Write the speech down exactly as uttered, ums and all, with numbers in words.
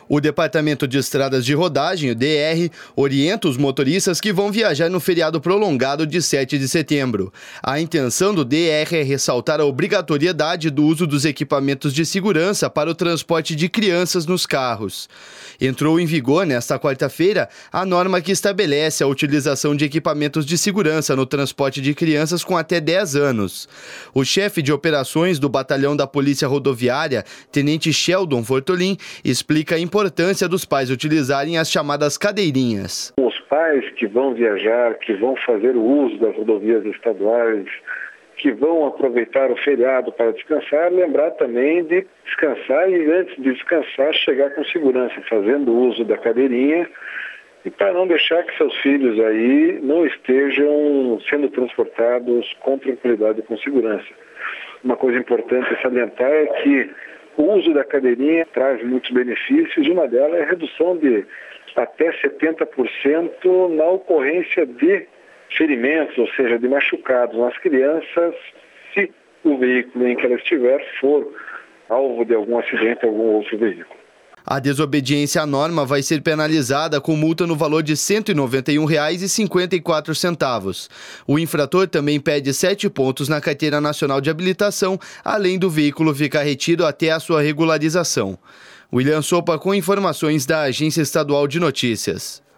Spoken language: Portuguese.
O Departamento de Estradas de Rodagem, o D R, orienta os motoristas que vão viajar no feriado prolongado de sete de setembro. A intenção do D R é ressaltar a obrigatoriedade do uso dos equipamentos de segurança para o transporte de crianças nos carros. Entrou em vigor nesta quarta-feira a norma que estabelece a utilização de equipamentos de segurança no transporte de crianças com até dez anos. O chefe de operações do Batalhão da Polícia Rodoviária, Tenente Sheldon Fortolin, explica a importância dos pais utilizarem as chamadas cadeirinhas. Os pais que vão viajar, que vão fazer o uso das rodovias estaduais, que vão aproveitar o feriado para descansar, lembrar também de descansar e, antes de descansar, chegar com segurança, fazendo uso da cadeirinha, e para não deixar que seus filhos aí não estejam sendo transportados com tranquilidade e com segurança. Uma coisa importante a salientar é que o uso da cadeirinha traz muitos benefícios, e uma delas é a redução de até setenta por cento na ocorrência de ferimentos, ou seja, de machucados nas crianças, se o veículo em que ela estiver for alvo de algum acidente ou algum outro veículo. A desobediência à norma vai ser penalizada com multa no valor de cento e noventa e um reais e cinquenta e quatro centavos. O infrator também pede sete pontos na Carteira Nacional de Habilitação, além do veículo ficar retido até a sua regularização. William Sopa com informações da Agência Estadual de Notícias.